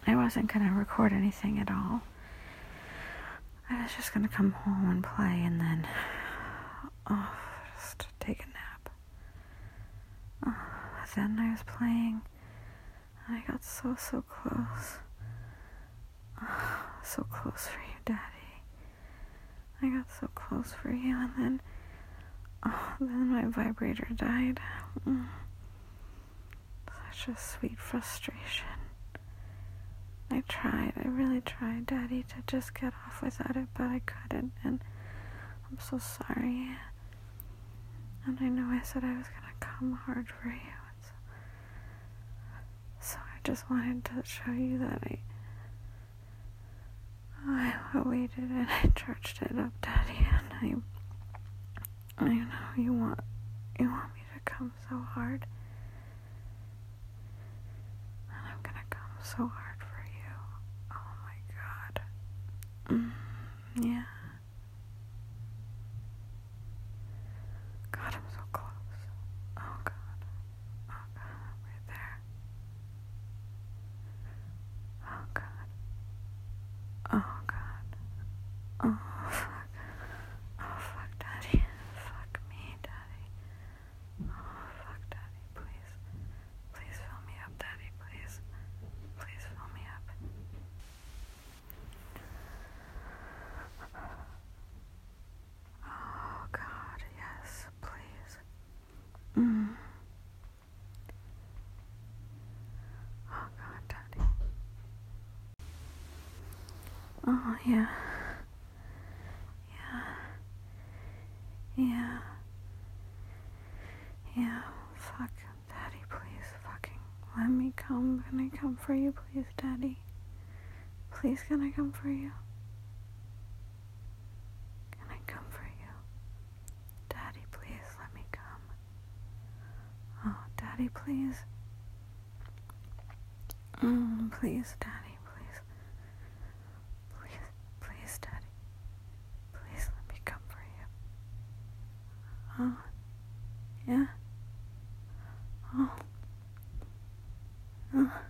I wasn't going to record anything at all. I was just going to come home and play and then, just take a nap. Then I was playing and I got so close. So close for you, Daddy. I got so close for you, and then my vibrator died. Such a sweet frustration. I really tried, Daddy, to just get off without it, but I couldn't, and I'm so sorry. And I know I said I was gonna come hard for you, so I just wanted to show you that I waited and I charged it up, Daddy, and I know you want me to come so hard, and I'm gonna come so hard for you. Oh my God. Yeah. God, I'm so close. Oh God, right there. Oh God. Oh God. Oh fuck. Oh fuck, Daddy. Fuck me, Daddy. Oh fuck, Daddy. Please. Please fill me up, Daddy. Please. Please fill me up. Oh God, yes, please. Oh God, Daddy. Oh yeah. Yeah, fuck, Daddy, please, fucking let me come. Can I come for you, please, Daddy? Please, can I come for you? Can I come for you? Daddy, please, let me come. Oh, Daddy, please. Please, Daddy, please. Please, Daddy. Please, let me come for you. Oh, yeah. Oh.